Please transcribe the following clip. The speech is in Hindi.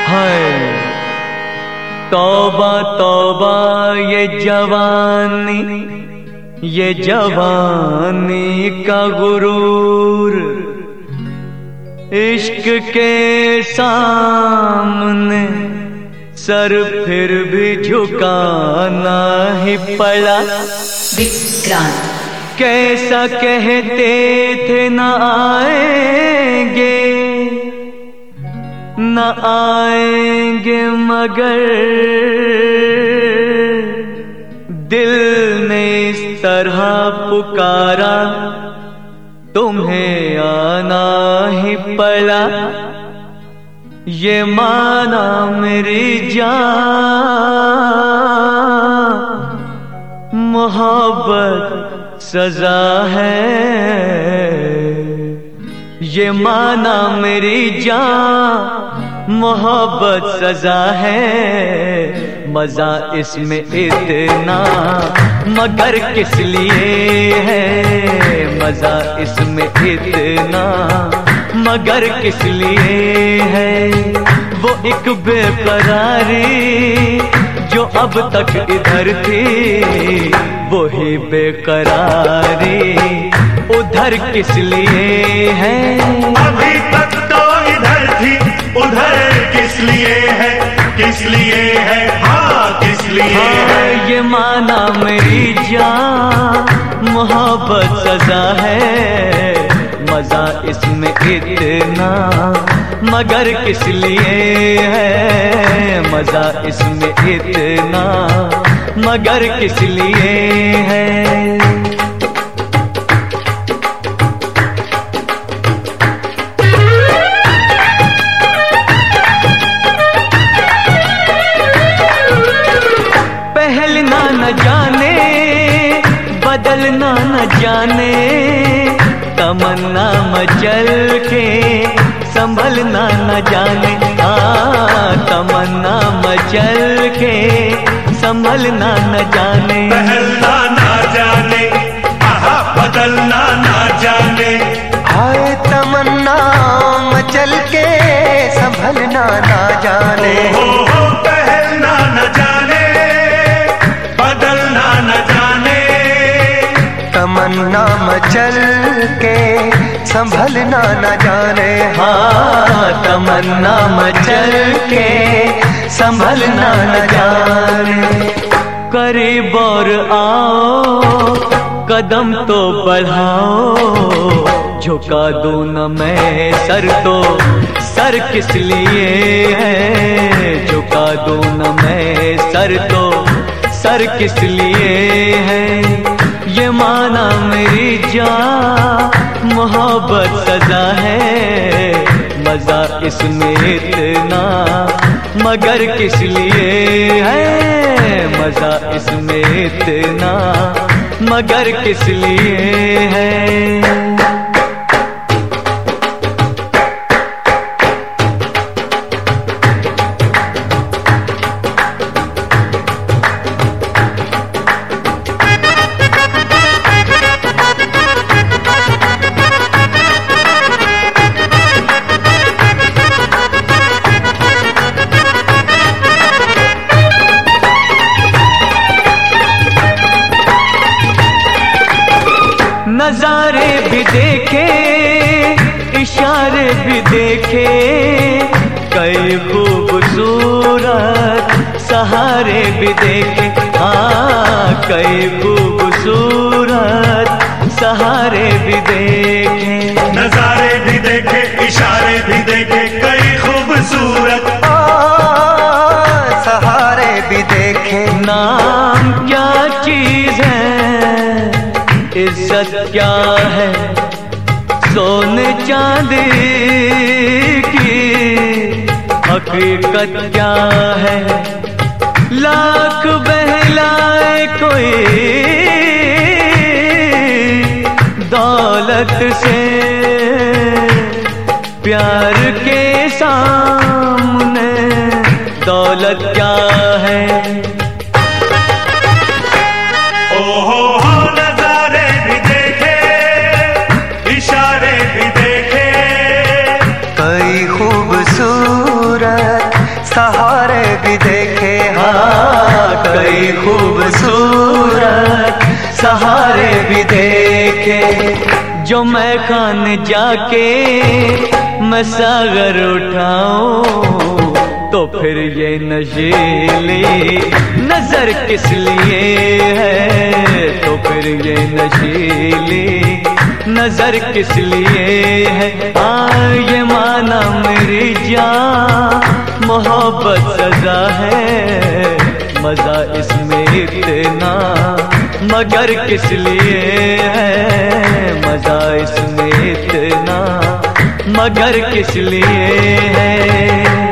हाय तौबा तौबा ये जवानी का गुरूर, इश्क के सामने सर फिर भी झुकाना ही पड़ा। विक्रांत कैसा कहते थे न आएंगे मगर दिल ने इस तरह पुकारा, तुम्हें आना ही पड़ा। ये माना मेरी जान मोहब्बत सजा है, ये माना मेरी जान मोहब्बत सजा है। मजा इसमें इतना मगर किस लिए है, मजा इसमें इतना मगर किस लिए है। वो एक बेकरारी जो अब तक इधर थी, वही बेकरारी उधर किस लिए है। अभी तक तो इधर थी, उधर किस लिए है, किस लिए है, हाँ किस लिए है। ये माना मेरी जान मोहब्बत सजा है, मजा इसमें इतना मगर किस लिए है, मजा इसमें इतना मगर किस लिए है। पहलना न जाने बदलना न जाने, तमन्ना मचल के संभलना न जाने। तमन्ना मचल के संभलना न जाने। पहलना ना जाने, आहा बदलना ना जाने। हाय तमन्ना मचल के संभलना ना जाने। हो पहलना न जाने, बदलना न जाने। तमन्ना मचल के संभलना न जाने। हाँ तमन्ना मचल के संभलना न जाने। करीब और आओ कदम तो बढ़ाओ, झुका दूं न मैं सर तो सर किस लिए है, झुका दूं न मैं सर तो सर किस लिए है। ये माना मेरी जान मोहब्बत सजा है, मजा इसमें इतना मगर किस लिए है, मजा इसमें इतना मगर किस लिए है। नजारे भी देखे इशारे भी देखे, कई खूबसूरत सहारे भी देखे। हाँ कई खूबसूरत सहारे भी देखे। नजारे भी देखे, इशारे भी देखे, कई खूबसूरत सहारे भी देखे। नाम क्या चीज है, इज्जत क्या है, सोने चांदी की हकीकत क्या है। लाख बहलाए कोई दौलत से, प्यार के सामने दौलत क्या है। ओहो नजारे भी देखे, इशारे भी देखे, कई खूबसूरत सहारे भी देखे। हाँ कई खूबसूरत सहारे भी देखे। जो मैं खान जाके मैं सागर उठाऊं तो फिर ये नशीली नजर किस लिए है, तो फिर ये नशीली नजर किस लिए है। हाँ ये माना मेरी जान मोहब्बत सजा है, मजा इसमें इतना मगर किस लिए है, मजा इसमें इतना मगर किस लिए है।